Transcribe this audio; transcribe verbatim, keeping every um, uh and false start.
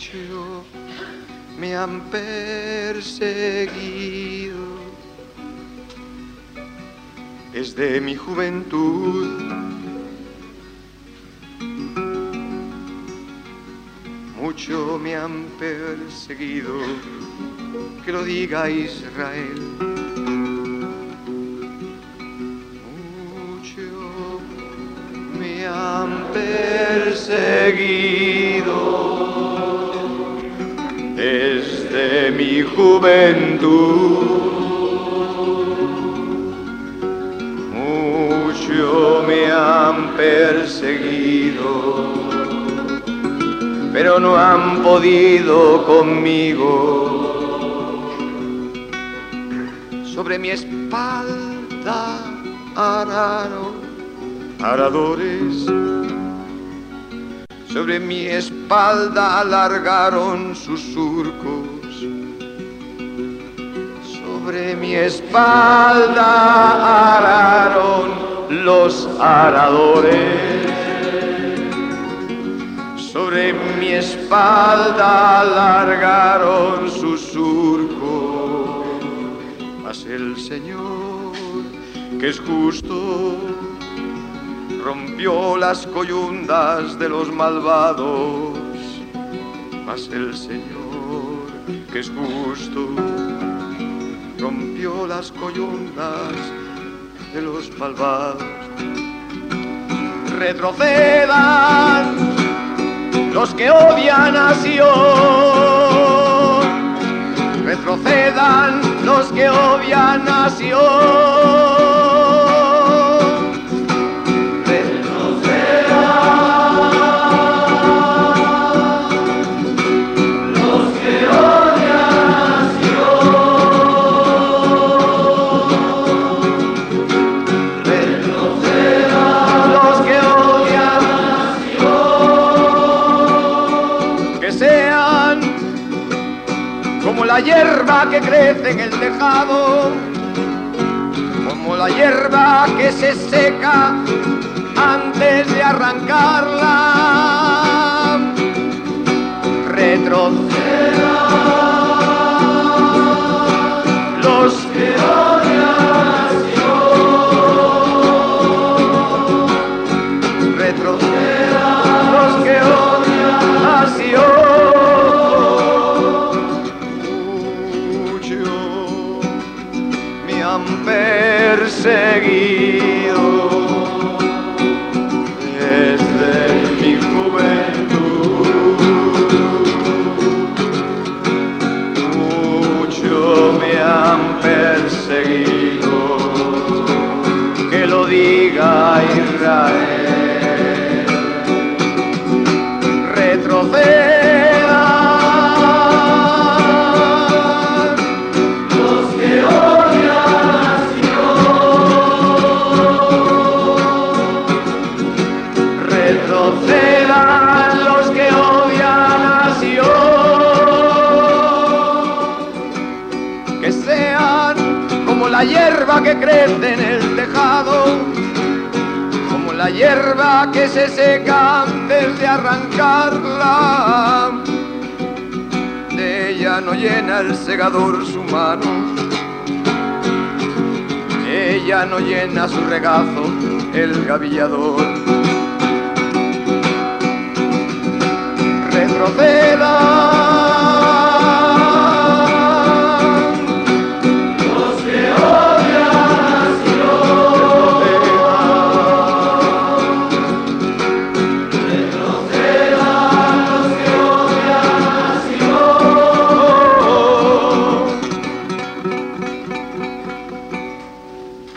mucho me han perseguido desde mi juventud. Mucho me han perseguido, que lo diga Israel. Mucho me han perseguido desde mi juventud. Mucho me han perseguido, pero no han podido conmigo. Sobre mi espalda araron aradores, sobre mi espalda alargaron sus surcos. Sobre mi espalda araron los aradores. Sobre mi espalda alargaron sus surcos. Mas el Señor, que es justo, rompió las coyundas de los malvados. Mas el Señor, que es justo, rompió las coyundas de los malvados. Retrocedan los que odian a Sion, retrocedan los que odian a Sion. La hierba que crece en el tejado, como la hierba que se seca antes de arrancarla. Retrocedan los que odian a Sion. Retrocedan los que odian a Sion. Perseguido desde mi juventud. Mucho me han perseguido, que lo diga Israel. Retrocede la hierba que crece en el tejado, como la hierba que se seca antes de arrancarla. De ella no llena el segador su mano, de ella no llena su regazo el gavillador. Retrocede